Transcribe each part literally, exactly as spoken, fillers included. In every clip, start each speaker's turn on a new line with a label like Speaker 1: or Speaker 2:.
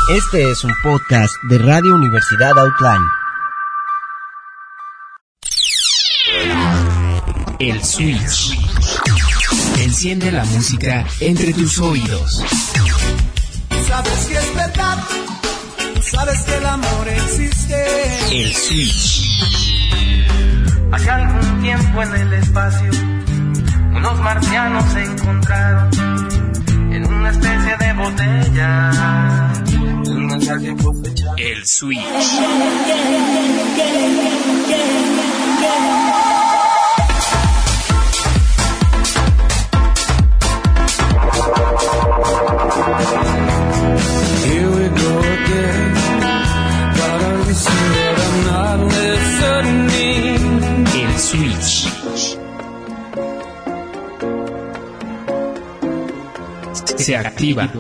Speaker 1: Este es un podcast de Radio Universidad Outline.
Speaker 2: El Switch. Enciende la música entre tus oídos.
Speaker 3: Sabes que es verdad, sabes que el amor existe.
Speaker 2: El Switch.
Speaker 4: Hace algún tiempo en el espacio, unos marcianos se encontraron en una especie de botella.
Speaker 2: El Switch.
Speaker 3: Here we go again. Gotta listen, but I'm not listening.
Speaker 2: El Switch. Se activa.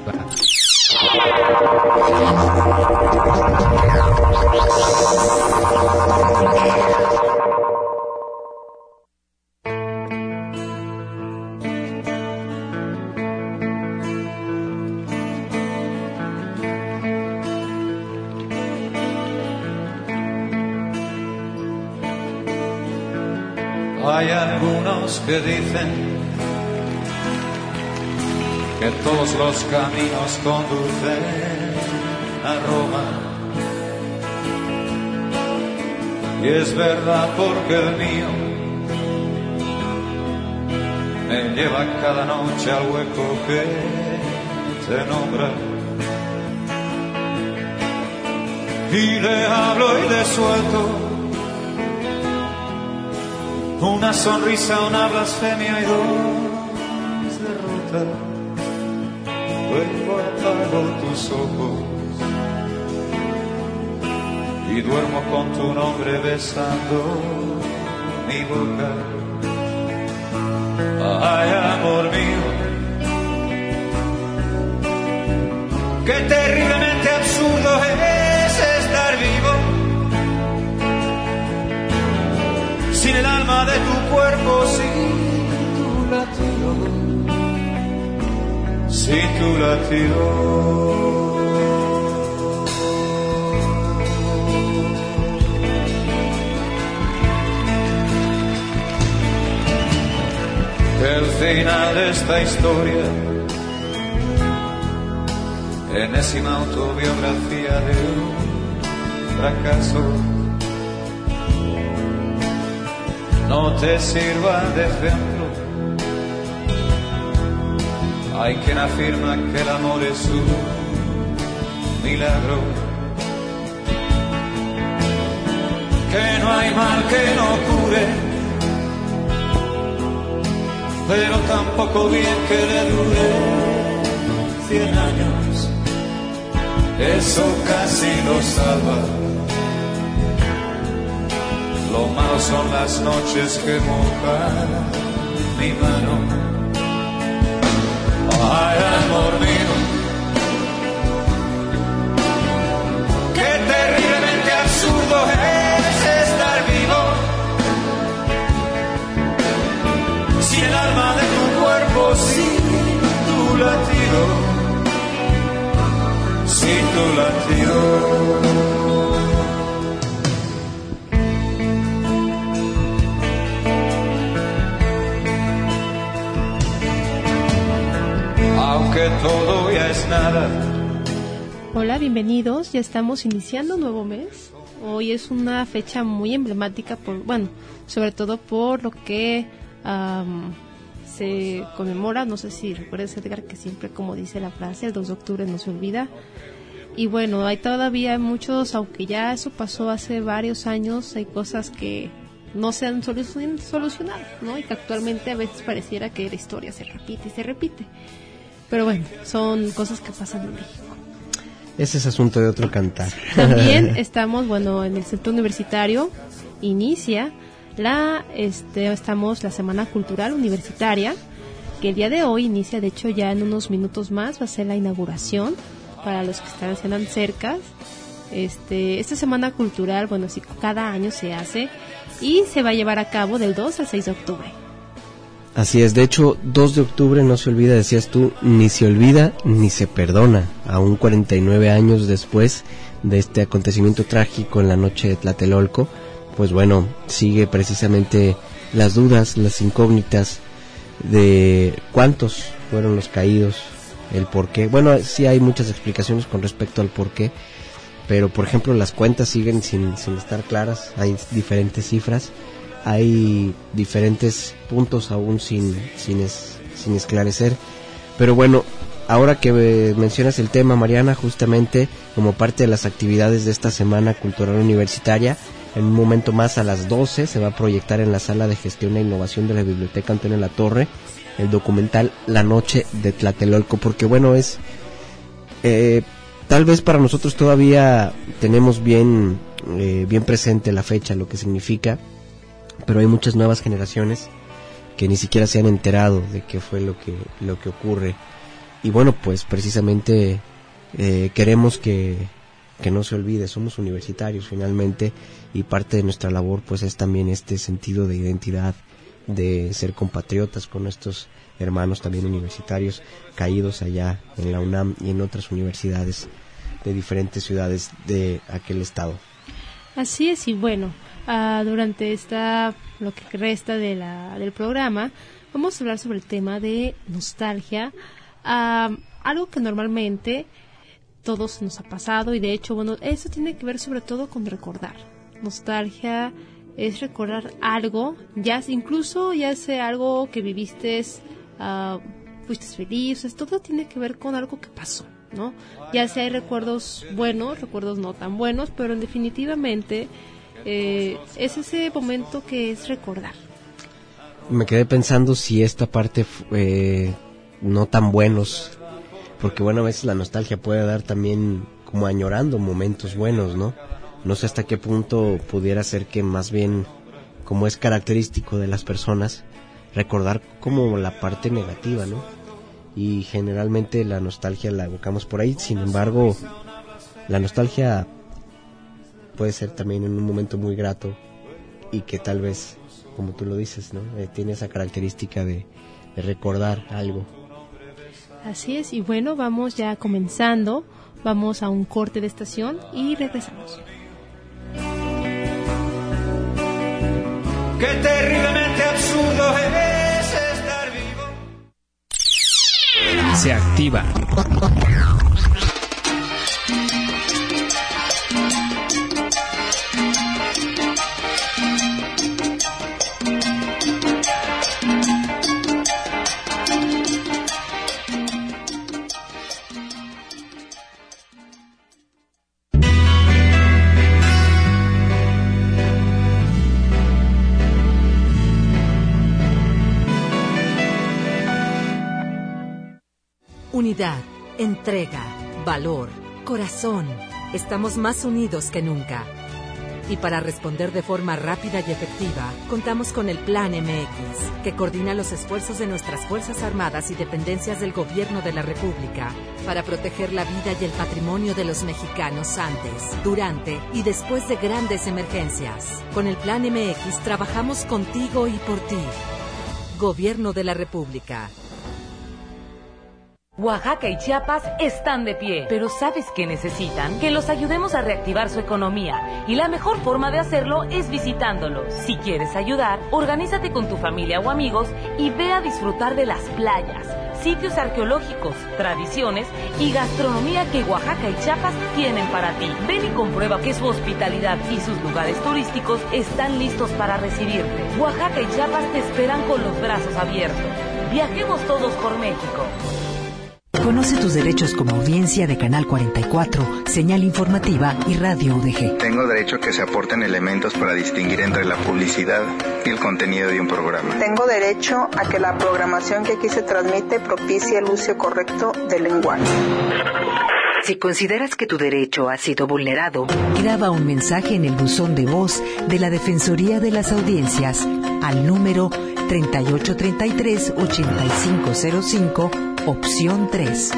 Speaker 5: Hay algunos que dicen que todos los caminos conducen a Roma. Y es verdad porque el mío me lleva cada noche al hueco que te nombra. Y le hablo y le suelto una sonrisa, una blasfemia y dos derrotas. Luego apago tus ojos y duermo con tu nombre besando mi boca. Ay, amor mío, qué terriblemente absurdo es estar vivo sin el alma de tu cuerpo, sin tu latido. Sin tu latido. El final de esta historia, enésima autobiografía de un fracaso, no te sirva de ejemplo. Hay quien afirma que el amor es un milagro, que no hay mal que no cure, pero tampoco bien que le dure cien años. Eso casi lo salva. Lo malo son las noches que mojan mi mano. Ay, amor mío, qué terriblemente absurdo es estar vivo sin el alma de tu cuerpo, sin tu latido, sin tu latido. Aunque todo ya es nada.
Speaker 6: Hola, bienvenidos. Ya estamos iniciando un nuevo mes. Hoy es una fecha muy emblemática, por, bueno, sobre todo por lo que um, se conmemora. No sé si recuerdas, Edgar, que siempre, como dice la frase, el dos de octubre no se olvida. Y bueno, hay todavía muchos, aunque ya eso pasó hace varios años, hay cosas que no se han solucionado, ¿no? Y que actualmente a veces pareciera que la historia se repite y se repite. Pero bueno, son cosas que pasan en México.
Speaker 1: Ese es asunto de otro cantar.
Speaker 6: También estamos, bueno, en el centro universitario, inicia la, este, estamos la Semana Cultural Universitaria, que el día de hoy inicia, de hecho ya en unos minutos más va a ser la inauguración para los que están, están cerca. Este, esta Semana Cultural, bueno, sí, cada año se hace y se va a llevar a cabo del dos al seis de octubre.
Speaker 1: Así es, de hecho, dos de octubre, no se olvida, decías tú, ni se olvida ni se perdona, aún cuarenta y nueve años después de este acontecimiento trágico en la noche de Tlatelolco, pues bueno, sigue precisamente las dudas, las incógnitas de cuántos fueron los caídos, el por qué. Bueno, sí hay muchas explicaciones con respecto al por qué, pero por ejemplo las cuentas siguen sin, sin estar claras, hay diferentes cifras, hay diferentes puntos aún sin, sin, es, sin esclarecer, pero bueno, ahora que eh, mencionas el tema, Mariana, justamente como parte de las actividades de esta Semana Cultural Universitaria, en un momento más a las doce se va a proyectar en la Sala de Gestión e Innovación de la Biblioteca Antonio Latorre el documental La Noche de Tlatelolco, porque bueno, es eh, tal vez para nosotros todavía tenemos bien, eh, bien presente la fecha, lo que significa, pero hay muchas nuevas generaciones que ni siquiera se han enterado de qué fue lo que, lo que ocurre. Y bueno, pues precisamente eh, queremos que, que no se olvide, somos universitarios finalmente, y parte de nuestra labor pues es también este sentido de identidad, de ser compatriotas con nuestros hermanos también universitarios caídos allá en la UNAM y en otras universidades de diferentes ciudades de aquel estado.
Speaker 6: Así es, y bueno, uh, durante esta, lo que resta de la, del programa, vamos a hablar sobre el tema de nostalgia, uh, algo que normalmente todos nos ha pasado, y de hecho, bueno, eso tiene que ver sobre todo con recordar. Nostalgia es recordar algo, ya incluso ya sea algo que viviste, uh, fuiste feliz, o sea, todo tiene que ver con algo que pasó, ¿no? Ya sea hay recuerdos buenos, recuerdos no tan buenos, pero definitivamente eh, es ese momento que es recordar.
Speaker 1: Me quedé pensando si esta parte eh, no tan buenos, porque bueno, a veces la nostalgia puede dar también como añorando momentos buenos, ¿no? No sé hasta qué punto pudiera ser que más bien, como es característico de las personas, recordar como la parte negativa, ¿no? Y generalmente la nostalgia la evocamos por ahí. Sin embargo, la nostalgia puede ser también en un momento muy grato y que tal vez, como tú lo dices, ¿no? Eh, tiene esa característica de, de recordar algo.
Speaker 6: Así es, y bueno, vamos ya comenzando, vamos a un corte de estación y regresamos.
Speaker 5: Qué terriblemente absurdo es estar vivo.
Speaker 2: Se activa.
Speaker 7: Unidad, entrega, valor, corazón. Estamos más unidos que nunca. Y para responder de forma rápida y efectiva, contamos con el Plan M X, que coordina los esfuerzos de nuestras Fuerzas Armadas y dependencias del Gobierno de la República para proteger la vida y el patrimonio de los mexicanos antes, durante y después de grandes emergencias. Con el Plan M X trabajamos contigo y por ti. Gobierno de la República.
Speaker 8: Oaxaca y Chiapas están de pie, pero ¿sabes qué necesitan? Que los ayudemos a reactivar su economía, y la mejor forma de hacerlo es visitándolos. Si quieres ayudar, organízate con tu familia o amigos y ve a disfrutar de las playas, sitios arqueológicos, tradiciones y gastronomía que Oaxaca y Chiapas tienen para ti. Ven y comprueba que su hospitalidad y sus lugares turísticos están listos para recibirte. Oaxaca y Chiapas te esperan con los brazos abiertos. Viajemos todos por México.
Speaker 9: Conoce tus derechos como audiencia de Canal cuarenta y cuatro, Señal Informativa y Radio U D G.
Speaker 10: Tengo derecho a que se aporten elementos para distinguir entre la publicidad y el contenido de un programa.
Speaker 11: Tengo derecho a que la programación que aquí se transmite propicie el uso correcto del lenguaje.
Speaker 9: Si consideras que tu derecho ha sido vulnerado, graba un mensaje en el buzón de voz de la Defensoría de las Audiencias al número treinta y ocho treinta y tres ochenta y cinco cero cinco, opción tres.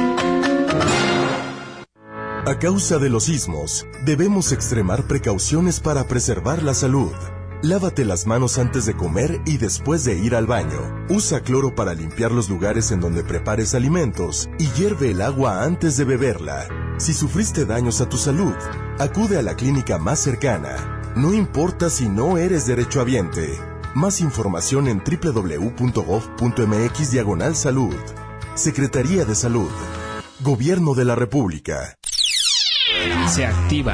Speaker 12: A causa de los sismos, debemos extremar precauciones para preservar la salud. Lávate las manos antes de comer y después de ir al baño. Usa cloro para limpiar los lugares en donde prepares alimentos y hierve el agua antes de beberla. Si sufriste daños a tu salud, acude a la clínica más cercana. No importa si no eres derechohabiente. Más información en doble u doble u doble u punto gov punto eme equis diagonal salud. Secretaría de Salud. Gobierno de la República.
Speaker 2: Se activa.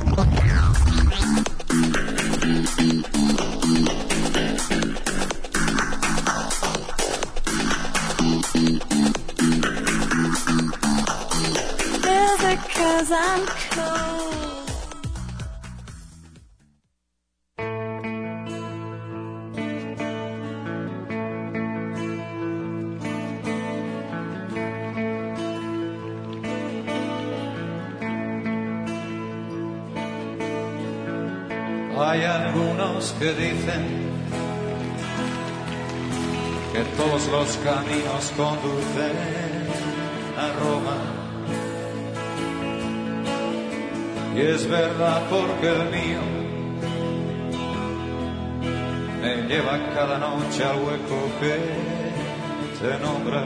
Speaker 5: Hay algunos que dicen que todos los caminos conducen a Roma. Y es verdad porque el mío me lleva cada noche al hueco que te nombra.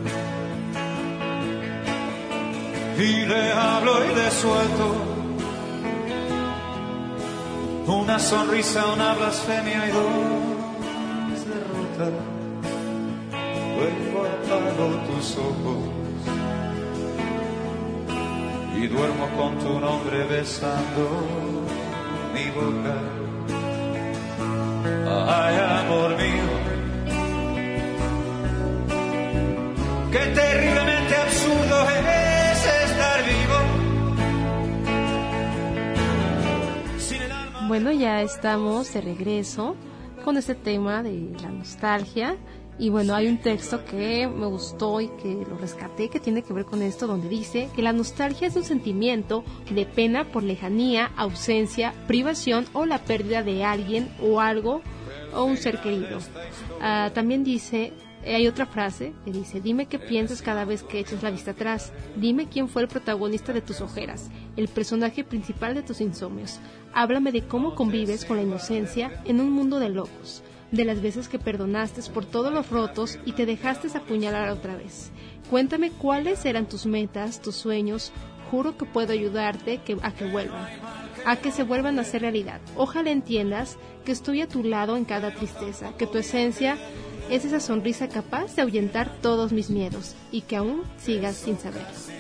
Speaker 5: Y le hablo y le suelto una sonrisa, una blasfemia y dos derrotas. Luego apago tus ojos y duermo con tu nombre besando mi boca. Ay, amor mío, qué terriblemente absurdo es estar vivo.
Speaker 6: Bueno, ya estamos de regreso con este tema de la nostalgia. Y bueno, hay un texto que me gustó y que lo rescaté, que tiene que ver con esto, donde dice que la nostalgia es un sentimiento de pena por lejanía, ausencia, privación o la pérdida de alguien o algo o un ser querido. Uh, también dice, hay otra frase que dice: dime qué piensas cada vez que echas la vista atrás, dime quién fue el protagonista de tus ojeras, el personaje principal de tus insomnios, háblame de cómo convives con la inocencia en un mundo de locos, de las veces que perdonaste por todos los rotos y te dejaste apuñalar otra vez. Cuéntame cuáles eran tus metas, tus sueños. Juro que puedo ayudarte que, a que vuelvan, a que se vuelvan a hacer realidad. Ojalá entiendas que estoy a tu lado en cada tristeza, que tu esencia es esa sonrisa capaz de ahuyentar todos mis miedos y que aún sigas sin saber.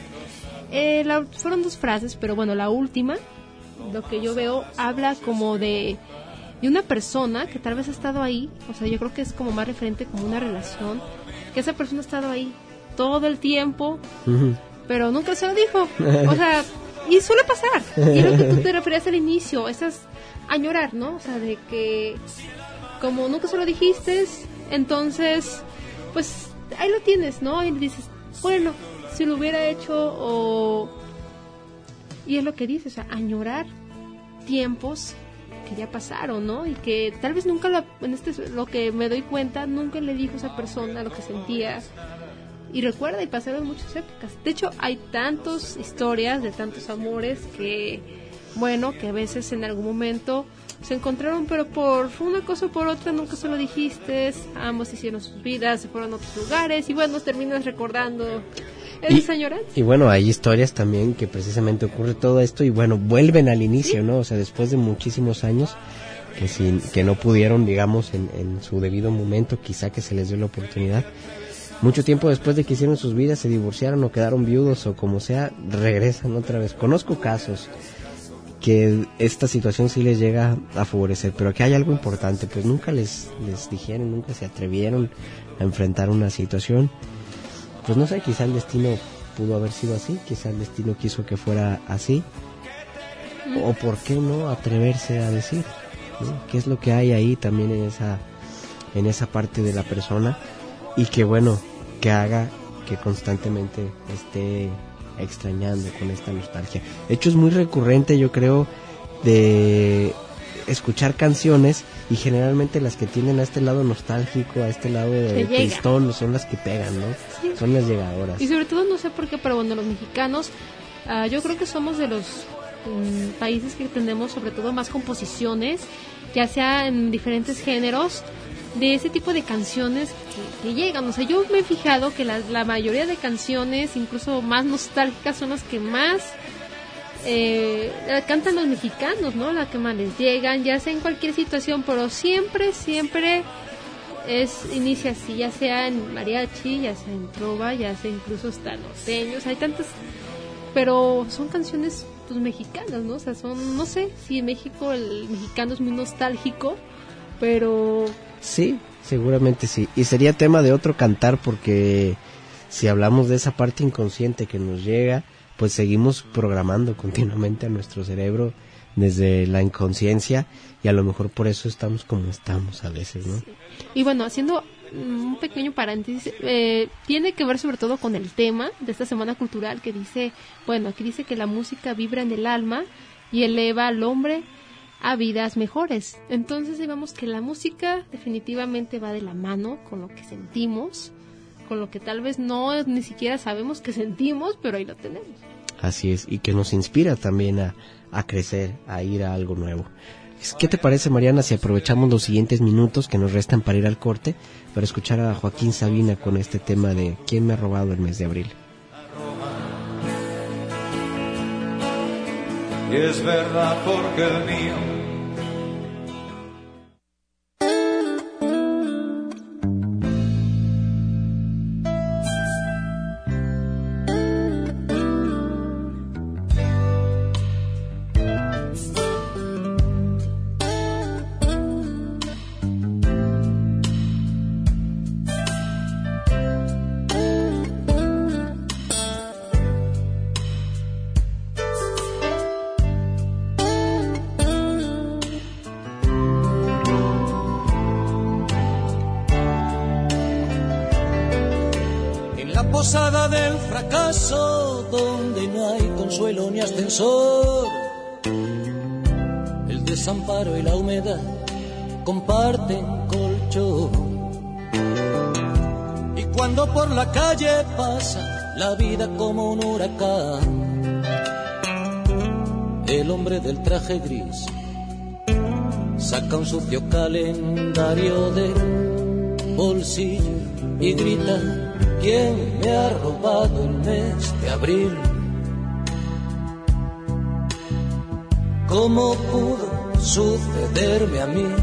Speaker 6: Eh, la, fueron dos frases, pero bueno, la última, lo que yo veo, habla como de... y una persona que tal vez ha estado ahí, o sea, yo creo que es como más referente como una relación, que esa persona ha estado ahí todo el tiempo, uh-huh. pero nunca se lo dijo, o sea, y suele pasar, y es lo que tú te referías al inicio, esas añorar, ¿no? O sea, de que como nunca se lo dijiste, entonces, pues, ahí lo tienes, ¿no? Y dices, bueno, si lo hubiera hecho, o... y es lo que dices, o sea, añorar tiempos que ya pasaron, ¿no? Y que tal vez nunca lo, en este lo que me doy cuenta, nunca le dijo a esa persona lo que sentía. Y recuerda, y pasaron muchas épocas. De hecho, hay tantas historias de tantos amores que, bueno, que a veces en algún momento se encontraron, pero por una cosa o por otra nunca se lo dijiste. Ambos hicieron sus vidas, se fueron a otros lugares y bueno, terminas recordando.
Speaker 1: Y, y bueno, hay historias también que precisamente ocurre todo esto y bueno, vuelven al inicio, ¿sí? ¿No? O sea, después de muchísimos años que sin, que no pudieron, digamos, en, en su debido momento, quizá que se les dio la oportunidad. Mucho tiempo después de que hicieron sus vidas, se divorciaron o quedaron viudos o como sea, regresan otra vez. Conozco casos que esta situación sí les llega a favorecer, pero que hay algo importante, pues nunca les, les dijeron, nunca se atrevieron a enfrentar una situación. Pues no sé, quizá el destino pudo haber sido así, quizá el destino quiso que fuera así, o por qué no atreverse a decir, ¿no? Qué es lo que hay ahí también en esa, en esa parte de la persona, y que bueno, que haga que constantemente esté extrañando con esta nostalgia. De hecho es muy recurrente, yo creo, de escuchar canciones y generalmente las que tienen a este lado nostálgico, a este lado de tristón, son las que pegan, ¿no? Sí. Son las llegadoras.
Speaker 6: Y sobre todo, no sé por qué, pero bueno, los mexicanos, uh, yo creo que somos de los um, países que tenemos sobre todo más composiciones ya sea en diferentes géneros, de ese tipo de canciones que, que llegan. O sea, yo me he fijado que la, la mayoría de canciones, incluso más nostálgicas, son las que más eh, cantan los mexicanos, ¿no? Las que más les llegan, ya sea en cualquier situación, pero siempre, siempre es inicia así, ya sea en mariachi, ya sea en trova, ya sea incluso hasta norteños, hay tantas, pero son canciones pues mexicanas, ¿no? O sea, son, no sé si en México el mexicano es muy nostálgico, pero
Speaker 1: sí, seguramente sí. Y sería tema de otro cantar, porque si hablamos de esa parte inconsciente que nos llega, pues seguimos programando continuamente a nuestro cerebro desde la inconsciencia, y a lo mejor por eso estamos como estamos a veces, ¿no?
Speaker 6: Sí. Y bueno, haciendo un pequeño paréntesis, eh, tiene que ver sobre todo con el tema de esta semana cultural, que dice, bueno, aquí dice que la música vibra en el alma y eleva al hombre a vidas mejores. Entonces digamos que la música definitivamente va de la mano con lo que sentimos, con lo que tal vez no ni siquiera sabemos que sentimos, pero ahí lo tenemos.
Speaker 1: Así es, y que nos inspira también a, a crecer, a ir a algo nuevo. ¿Qué te parece, Mariana, si aprovechamos los siguientes minutos que nos restan para ir al corte, para escuchar a Joaquín Sabina con este tema de ¿Quién me ha robado el mes de abril?
Speaker 5: Y es verdad porque el mío
Speaker 13: posada del fracaso, donde no hay consuelo ni ascensor. El desamparo y la humedad comparten colchón. Y cuando por la calle pasa la vida como un huracán, el hombre del traje gris saca un sucio calendario del bolsillo y grita: ¿quién me ha robado el mes de abril? ¿Cómo pudo sucederme a mí?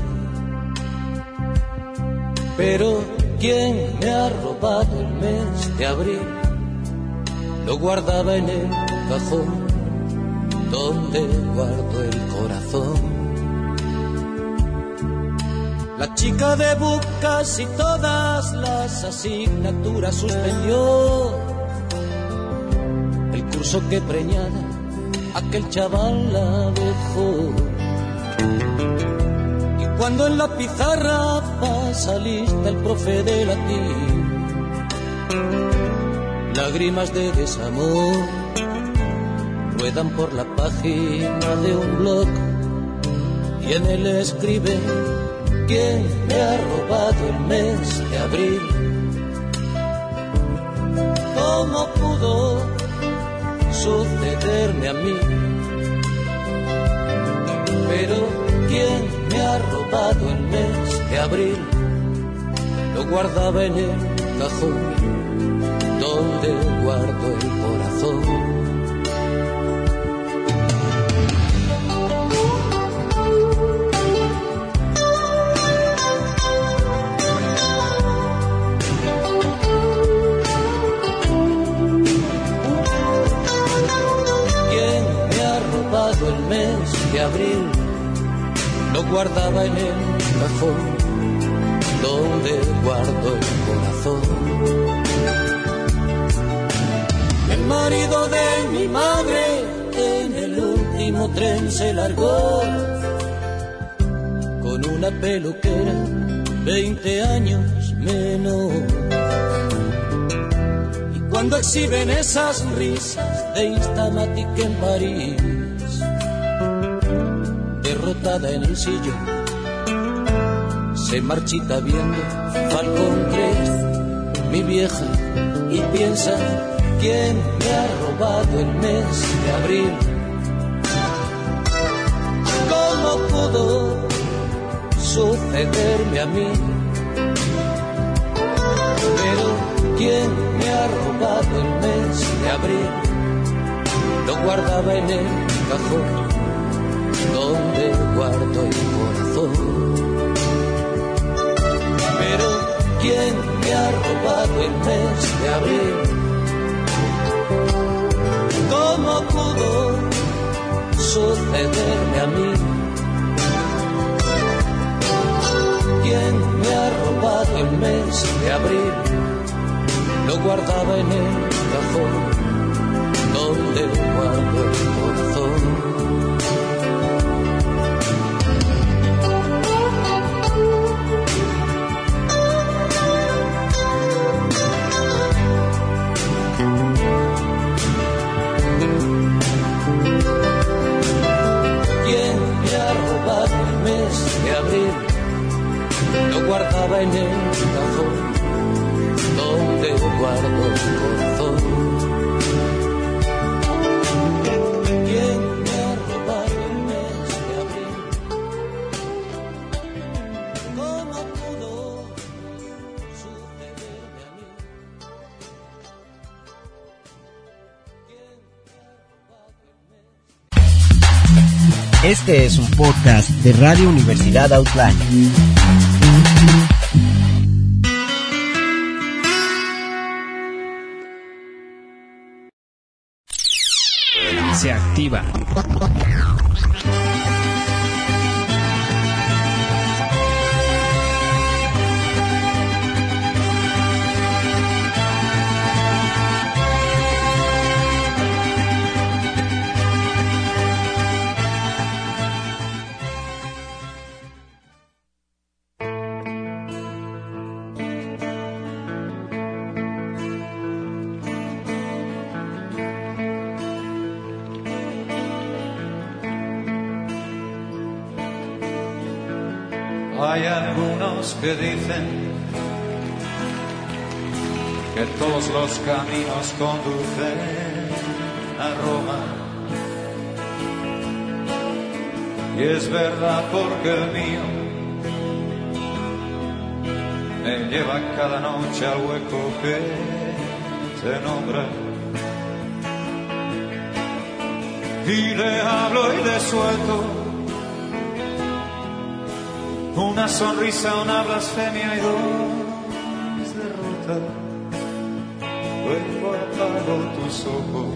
Speaker 13: Pero ¿quién me ha robado el mes de abril? Lo guardaba en el cajón donde guardo el corazón. La chica de casi todas las asignaturas suspendió. El curso que preñada aquel chaval la dejó. Y cuando en la pizarra pasa lista el profe de latín, lágrimas de desamor ruedan por la página de un blog, y en él escribe: ¿quién me ha robado el mes de abril? ¿Cómo pudo sucederme a mí? Pero ¿quién me ha robado el mes de abril? Lo guardaba en el cajón donde guardo el corazón. El mes de abril lo guardaba en el cajón donde guardo el corazón. El marido de mi madre en el último tren se largó con una peluquera veinte años menos. Y cuando exhiben esas risas de Instamatic en París, derrotada en el sillón, se marchita viendo Falcon tres, mi vieja, y piensa: ¿quién me ha robado el mes de abril? ¿Cómo pudo sucederme a mí. Pero ¿quién me ha robado el mes de abril? Lo guardaba en el cajón donde guardo el corazón. Pero ¿quién me ha robado el mes de abril? ¿Cómo pudo sucederme a mí? ¿Quién me ha robado el mes de abril? Lo guardaba en el cajón donde guardo el corazón. ¿Quién me ha robado el mes de abril? Lo guardaba en el cajón donde guardo el corazón. ¿Quién me ha robado el mes de abril? ¿Cómo pudo sucederme a mí?
Speaker 14: Este es un podcast de Radio Universidad Outline.
Speaker 2: Se activa.
Speaker 5: Hay algunos que dicen que todos los caminos conducen a Roma. Y es verdad porque el mío me lleva cada noche al hueco que se nombra. Y le hablo y le suelto una sonrisa, una blasfemia y dos derrotas. Luego apago tus ojos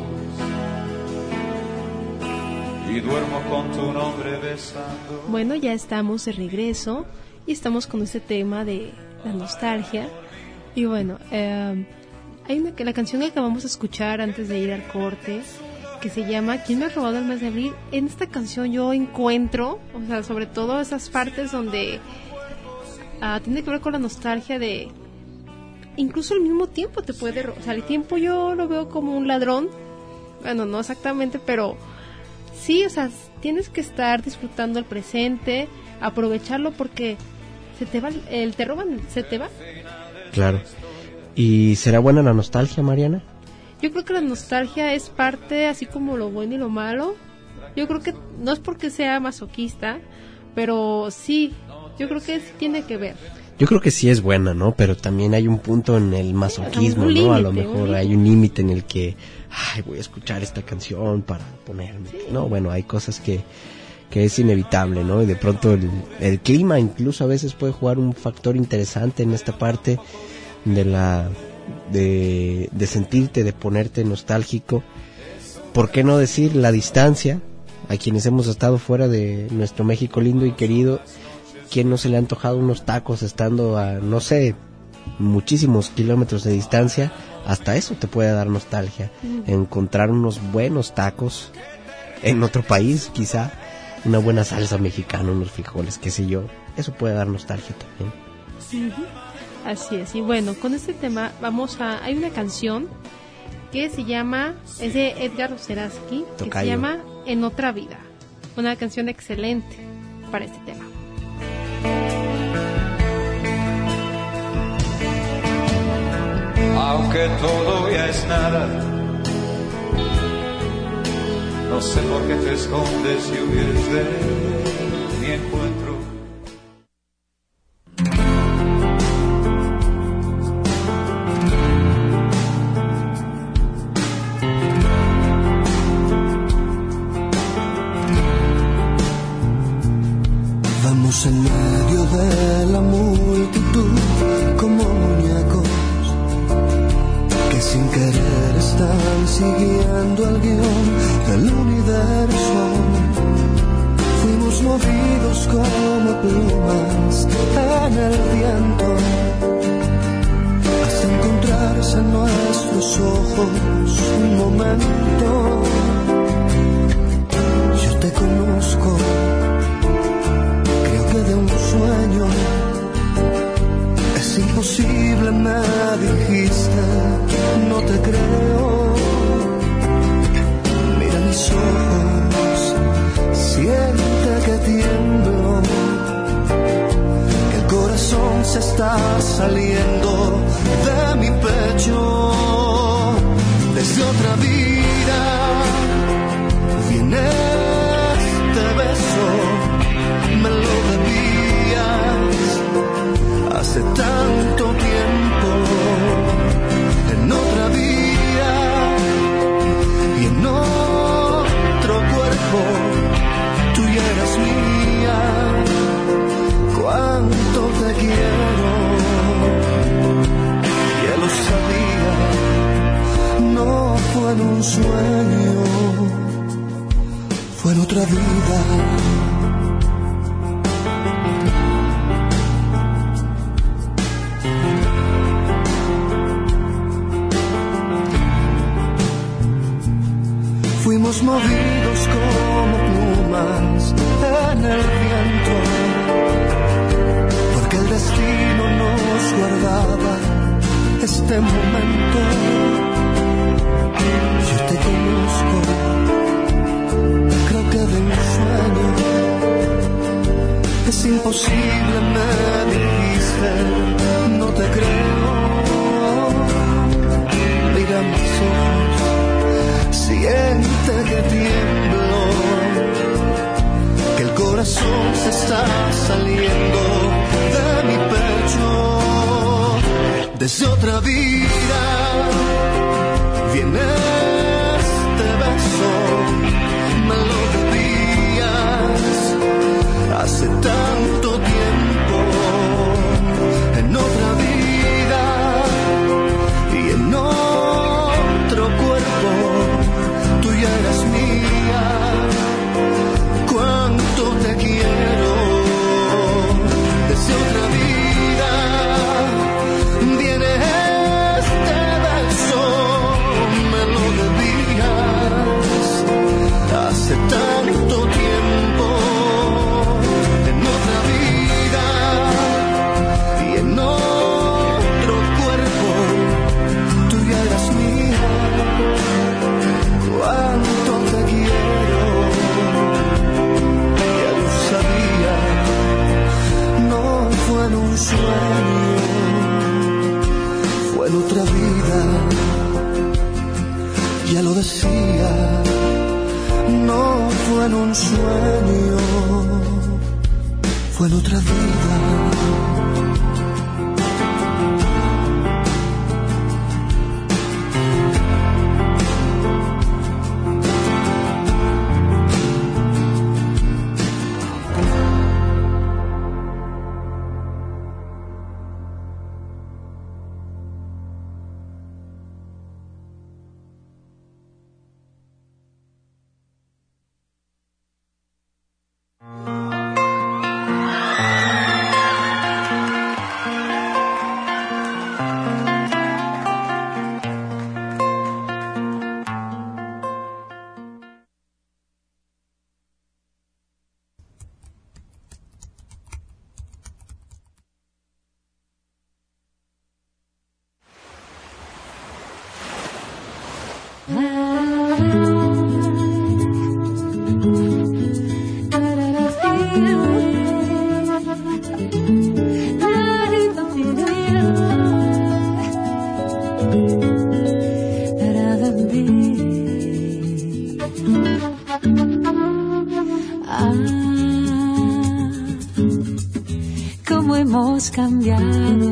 Speaker 5: y duermo con tu nombre besando.
Speaker 6: Bueno, ya estamos de regreso y estamos con este tema de la nostalgia. Y bueno, eh, hay una que la canción que acabamos de escuchar antes de ir al corte, que se llama ¿Quién me ha robado el mes de abril? En esta canción yo encuentro, o sea, sobre todo esas partes donde uh, tiene que ver con la nostalgia de incluso el mismo tiempo te puede robar. O sea, el tiempo yo lo veo como un ladrón. Bueno, no exactamente, pero sí, o sea, tienes que estar disfrutando el presente, aprovecharlo porque se te va, el te roban, se te va.
Speaker 1: Claro. ¿Y será buena la nostalgia, Mariana?
Speaker 6: Yo creo que la nostalgia es parte, así como lo bueno y lo malo. Yo creo que no es porque sea masoquista, pero sí, yo creo que sí tiene que ver.
Speaker 1: Yo creo que sí es buena, ¿no? Pero también hay un punto en el masoquismo, ¿no? Límite, a lo mejor hay un límite en el que, ay, voy a escuchar esta canción para ponerme. Sí. No, bueno, hay cosas que, que es inevitable, ¿no? Y de pronto el, el clima incluso a veces puede jugar un factor interesante en esta parte de la... De, de sentirte, de ponerte nostálgico. ¿Por qué no decir la distancia? A quienes hemos estado fuera de nuestro México lindo y querido, ¿quién no se le ha antojado unos tacos estando a, no sé, muchísimos kilómetros de distancia? Hasta eso te puede dar nostalgia. Mm. Encontrar unos buenos tacos en otro país, quizá una buena salsa mexicana, unos frijoles, qué sé yo, eso puede dar nostalgia también.
Speaker 6: Uh-huh. Así es, y bueno, con este tema vamos a... Hay una canción que se llama, es de Edgar Oceransky, que Tocayo. Se llama En Otra Vida. Una canción excelente para este tema.
Speaker 5: Aunque todo ya es nada, no sé por qué te escondes y huyes de mi encuentro.
Speaker 15: Vamos en medio de la multitud como muñecos que sin querer están siguiendo el guión del universo. Fuimos movidos como plumas en el viento hasta encontrarse en nuestros ojos un momento. Yo te conozco, creo que de un sueño. Es imposible, me dijiste, no te creo. Mira mis ojos, siente que tiemblo, que el corazón se está saliendo de mi pecho. Desde otra vida viene este beso, me lo debías hace tanto tiempo. En otra vida y en otro cuerpo tú ya eras mía. Cuánto te quiero, ya lo sabía. No fue en un sueño, fue en otra vida. Fuimos movidos como plumas en el viento, porque el destino nos guardaba este momento. Yo te conozco, creo que de un sueño. Es imposible, me dijiste, no te creo. Mira mis ojos, siente que tiemblo, que el corazón se está saliendo de mi pecho. Desde otra vida viene este beso, me lo debías hace tanto tiempo. En otra vida y en otro cuerpo tú ya eras mía. Cuánto te quiero. Desde otra vida viene este beso, me lo debías hace tanto tiempo. En otra vida y en otro cuerpo tú ya eras mía. Cuánto te quiero, ya lo sabía. No fue en un sueño, fue en otra vida. Ya lo decía, no fue en un sueño, fue en otra vida.
Speaker 16: Cambiado,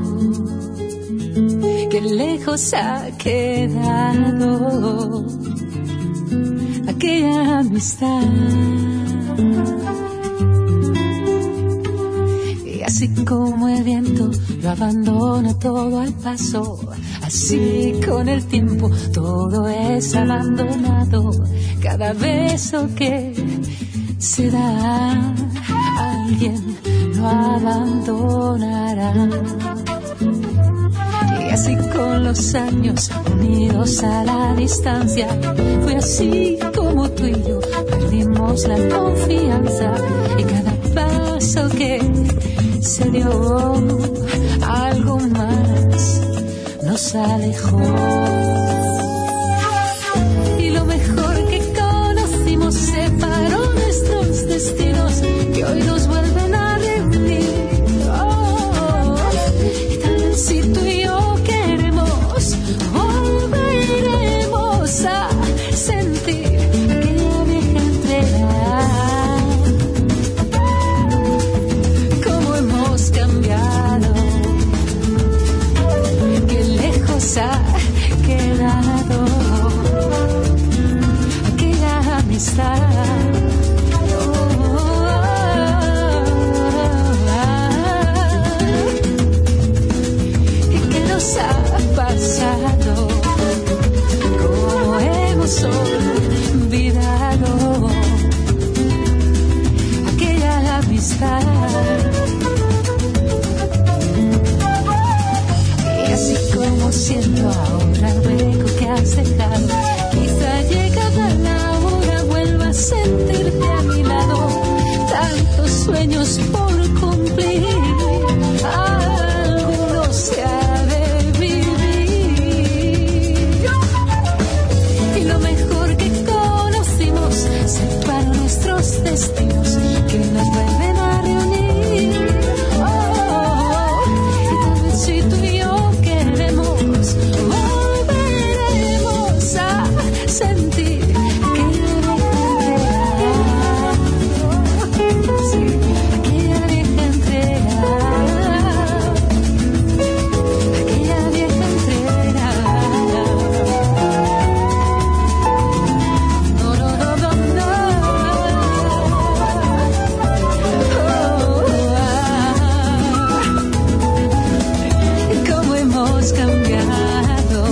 Speaker 16: que lejos ha quedado aquella amistad así como el viento lo abandona todo al paso, así con el tiempo todo es abandonado. Cada beso que se da, alguien lo abandonará. Y así con los años unidos a la distancia, fue así como tú y yo perdimos la confianza. Y cada paso que se dio, algo más nos alejó. Y lo mejor que conocimos separó nuestros destinos, que hoy nos vuelven a reunir. Oh, y tal vez si tú y yo queremos, volveremos a sentir aquella vieja entrega. Cómo hemos cambiado, qué lejos ha quedado aquella amistad. Pasado, como hemos olvidado aquella amistad. Y así como siento ahora el hueco que has dejado, quizá llegada la hora vuelva a sentirte a mi lado. Tantos sueños por cumplir, algunos se han destinos que nos vuelven a reunir. Oh, y tal vez si tú y yo queremos, volveremos a sentir aquella vieja entrega. Sí, aquella vieja entrega. Aquella vieja entrega. No, no, no, no, no. Cambiado,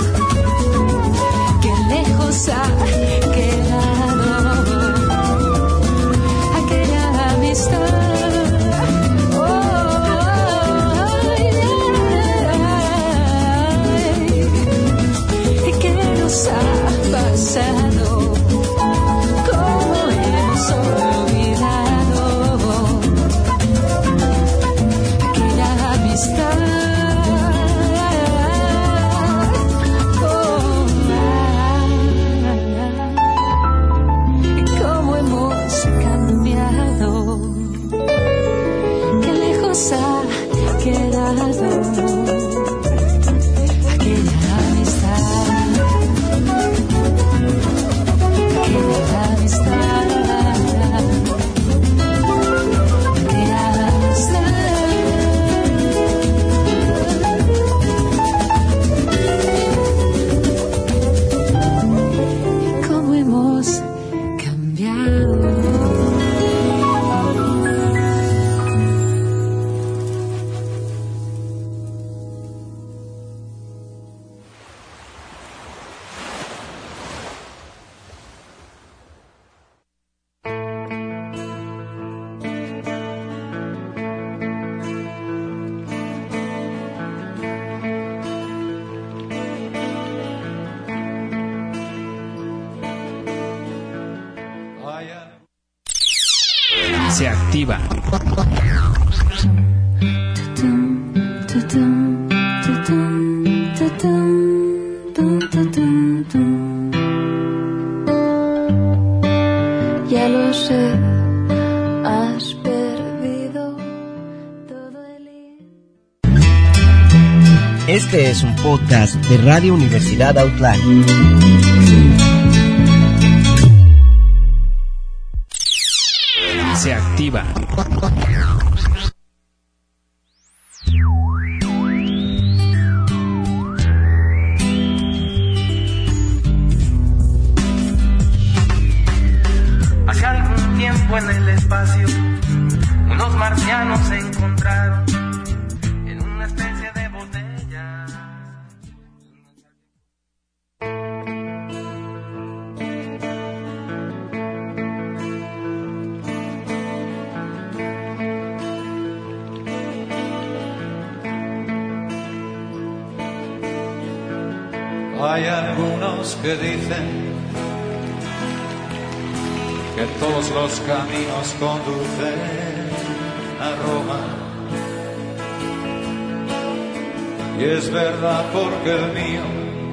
Speaker 16: qué lejos ha quedado aquella amistad. Oh, y qué nos ha pasado, cómo hemos olvidado aquella amistad.
Speaker 2: Se activa.
Speaker 16: Ya lo sé, has perdido todo el...
Speaker 14: Este es un podcast de Radio Universidad Outland.
Speaker 2: Se activa.
Speaker 4: Hace algún tiempo en el espacio, unos marcianos se encontraron en una especie de botella.
Speaker 5: Hay algunos que dicen que todos los caminos conducen a Roma. Y es verdad porque el mío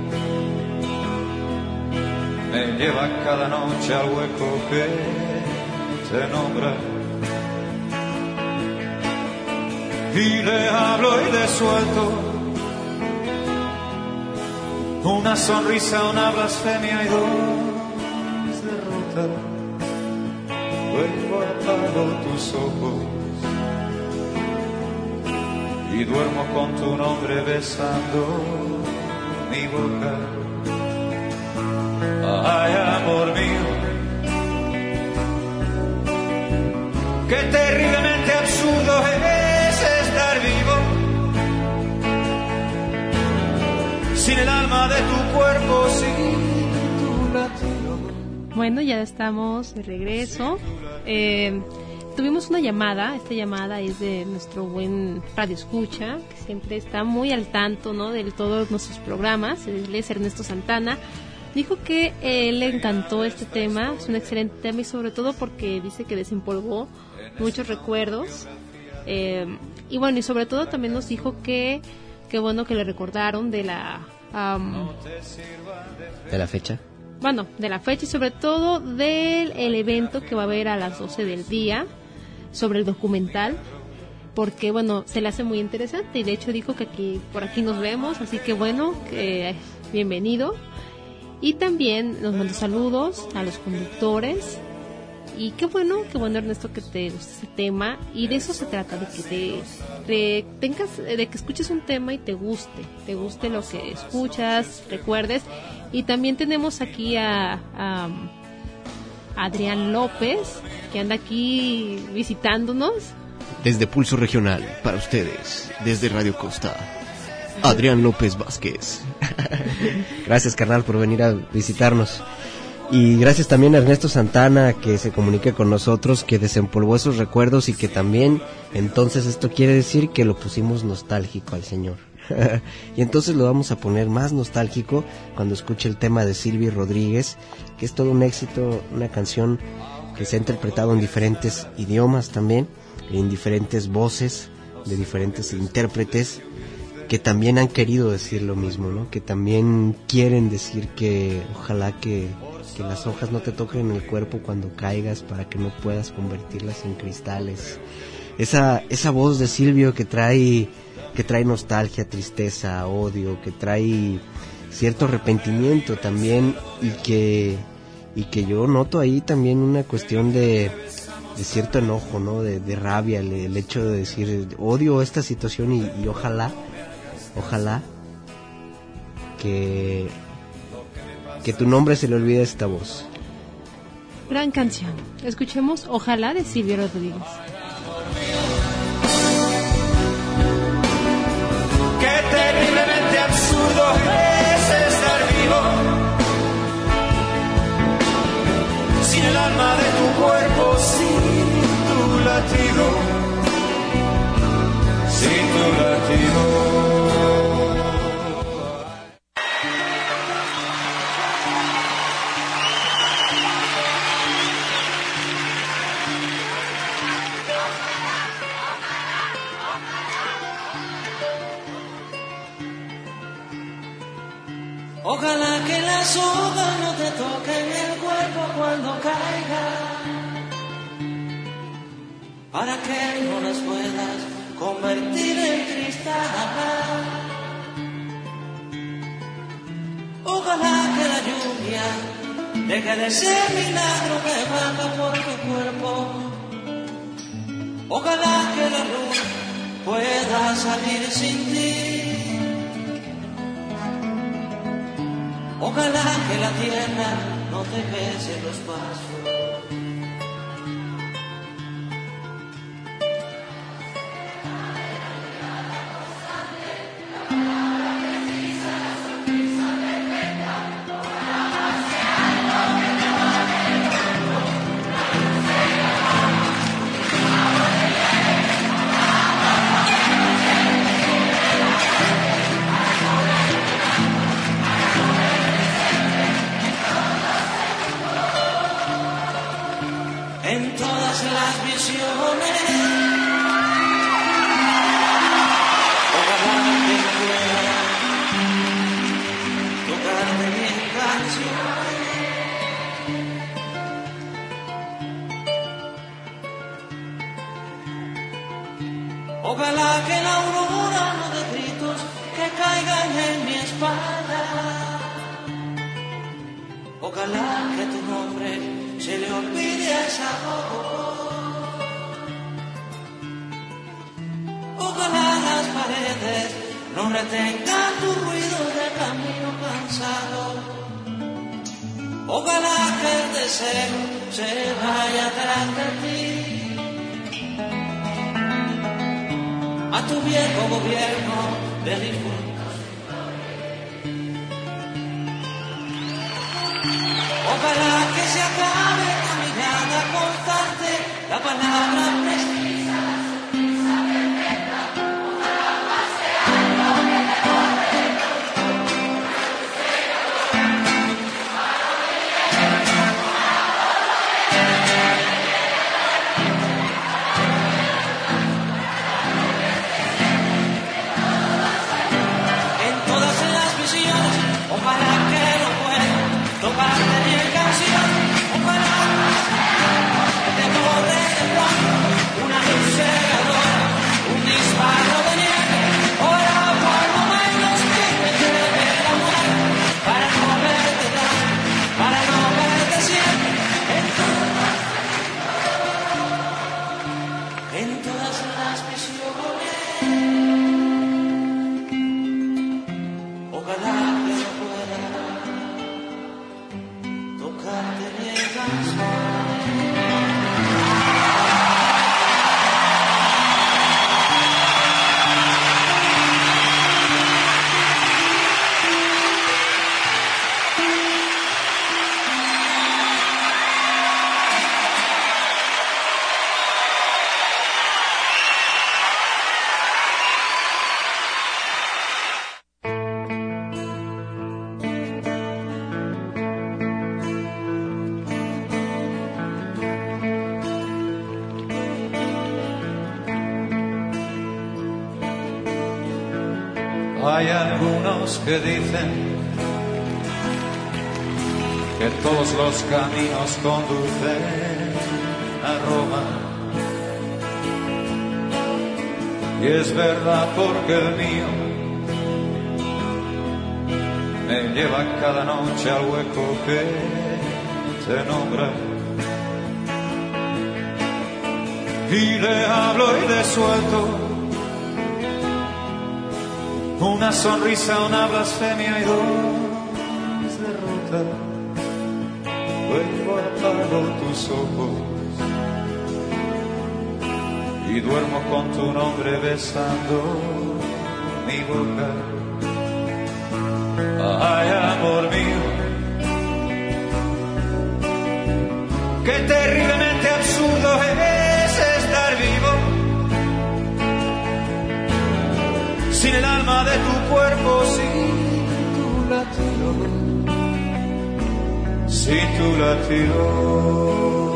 Speaker 5: me lleva cada noche al hueco que te nombra. Y le hablo y le suelto una sonrisa, una blasfemia y dos derrotas. Luego apago tus ojos y duermo con tu nombre besando mi boca. Ay, amor mío, qué terriblemente absurdo es estar vivo sin el alma de tu cuerpo, sin tu latido.
Speaker 6: Bueno, ya estamos de regreso. Eh, tuvimos una llamada. Esta llamada es de nuestro buen Radio Escucha, que siempre está muy al tanto, ¿no?, de todos nuestros programas. Él es Ernesto Santana. Dijo que eh, le encantó este tema, es un excelente tema, y sobre todo porque dice que desempolvó muchos recuerdos. Eh, y bueno, y sobre todo también nos dijo que qué bueno que le recordaron de la um,
Speaker 1: de la fecha.
Speaker 6: Bueno, de la fecha y sobre todo del el evento que va a haber a las doce del día sobre el documental, porque bueno, se le hace muy interesante y de hecho dijo que aquí por aquí nos vemos, así que bueno, que, bienvenido. Y también nos mandó saludos a los conductores. Y qué bueno, qué bueno, Ernesto, que te guste ese tema. Y de eso se trata, de que te, te tengas, de que escuches un tema y te guste, te guste lo que escuchas, recuerdes. Y también tenemos aquí a, a, a Adrián López, que anda aquí visitándonos.
Speaker 1: Desde Pulso Regional, para ustedes, desde Radio Costa, Adrián López Vázquez. Gracias, carnal, por venir a visitarnos. Y gracias también a Ernesto Santana, que se comunique con nosotros, que desempolvó esos recuerdos y que también, entonces esto quiere decir que lo pusimos nostálgico al señor. Y entonces lo vamos a poner más nostálgico cuando escuche el tema de Silvio Rodríguez, que es todo un éxito, una canción que se ha interpretado en diferentes idiomas también, en diferentes voces, de diferentes intérpretes, que también han querido decir lo mismo, ¿no? Que también quieren decir que ojalá que, que las hojas no te toquen el cuerpo cuando caigas, para que no puedas convertirlas en cristales. Esa esa voz de Silvio que trae que trae nostalgia, tristeza, odio, que trae cierto arrepentimiento también, y que y que yo noto ahí también una cuestión de de cierto enojo, ¿no? De, de rabia, el, el hecho de decir odio esta situación y, y ojalá Ojalá que que tu nombre se le olvide esta voz.
Speaker 6: Gran canción. Escuchemos Ojalá de Silvio Rodríguez.
Speaker 5: Qué terriblemente absurdo es estar vivo sin el alma de tu cuerpo, sin tu latido, sin tu latido.
Speaker 13: Ojalá que las hojas no te toquen el cuerpo cuando caiga, para que no las puedas convertir en cristal. Ojalá que la lluvia deje de ser milagro que baja por tu cuerpo. Ojalá que la luz pueda salir sin ti. Ojalá que la tierra no te bese los pasos. en todas las visiones. Ojalá que pueda tocarte mi canción. Ojalá que la aurora no dé gritos que caigan en mi espalda. Ojalá que tu nombre se le olvide a esa voz. Ojalá las paredes no retengan tu ruido de camino cansado. Ojalá que el deseo se vaya atrás de ti. A tu viejo gobierno de difuntos. Ojalá que se acabe la mirada constante, la palabra precisa, ojalá pase algo que te borre de en todas las visiones, ojalá que no pueda tocarte ni en canción, ojalá que te borre de pronto una luz cegadora, un disparo de nieve, ojalá por momentos que me lleve la muerte, para no verte tanto, para no verte siempre, en todas, en todas las visiones, ojalá que no pueda tocarte mi canción.
Speaker 5: Hay algunos que dicen que todos los caminos conducen a Roma. Y es verdad porque el mío me lleva cada noche al hueco que te nombra. Y le hablo y le suelto una sonrisa, una blasfemia y dos derrotas. Luego apago tus ojos y duermo con tu nombre besando mi boca. Ay, amor mío, qué terriblemente absurdo es estar vivo sin el alma de tu cuerpo, sin tu latido, sin tu latido.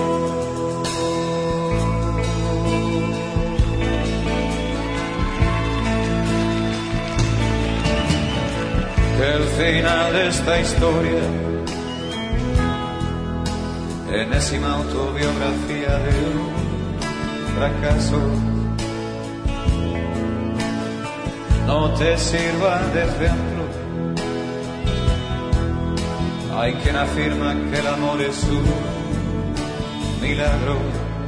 Speaker 5: El final de esta historia, enésima autobiografía de un fracaso, no te sirva de ejemplo. Hay quien afirma que el amor es un milagro,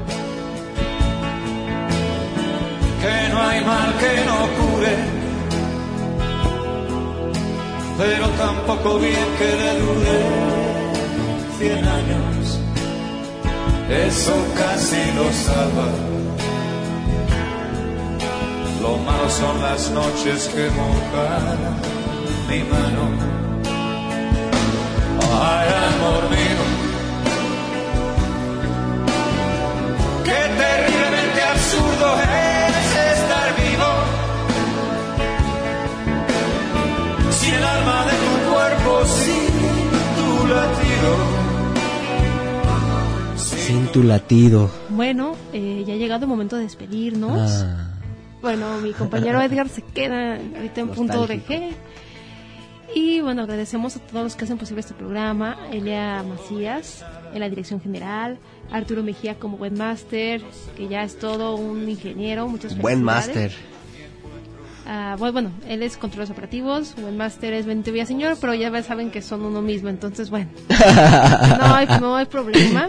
Speaker 5: que no hay mal que no cure, pero tampoco bien que le dure cien años. Eso casi lo salva. Lo malo son las noches que mojan mi mano. Ay, amor mío, qué terriblemente absurdo es estar vivo sin el alma de tu cuerpo, sin tu latido.
Speaker 1: Sin tu latido.
Speaker 6: Bueno, eh, ya ha llegado el momento de despedirnos.
Speaker 1: Ah.
Speaker 6: Bueno, mi compañero Edgar se queda ahorita en punto de G. Y bueno, agradecemos a todos los que hacen posible este programa. Elia Macías en la dirección general, Arturo Mejía como webmaster, que ya es todo un ingeniero. Muchas felicidades.
Speaker 1: Buen máster.
Speaker 6: Uh, bueno, bueno, él es controles operativos, webmaster es Benito Villaseñor, pero ya saben que son uno mismo, entonces bueno, no hay, no hay problema.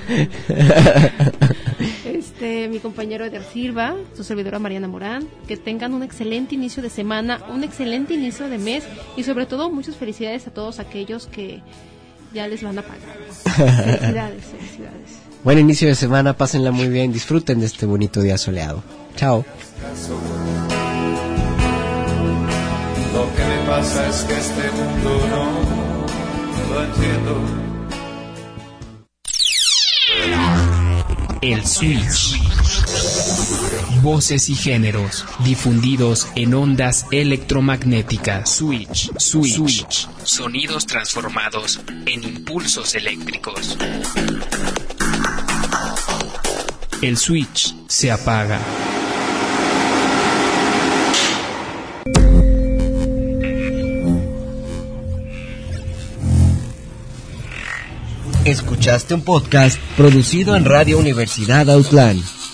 Speaker 6: Este, mi compañero Eder Silva, su servidora Mariana Morán, que tengan un excelente inicio de semana, un excelente inicio de mes y sobre todo muchas felicidades a todos aquellos que ya les van a pagar. Felicidades, felicidades.
Speaker 1: Buen inicio de semana, pásenla muy bien, disfruten de este bonito día soleado. Chao.
Speaker 5: Lo que me pasa es que este mundo no lo entiendo.
Speaker 2: El Switch. Voces y géneros difundidos en ondas electromagnéticas. Switch, switch, switch. Sonidos transformados en impulsos eléctricos. El switch se apaga.
Speaker 14: Escuchaste un podcast producido en Radio Universidad Autlán.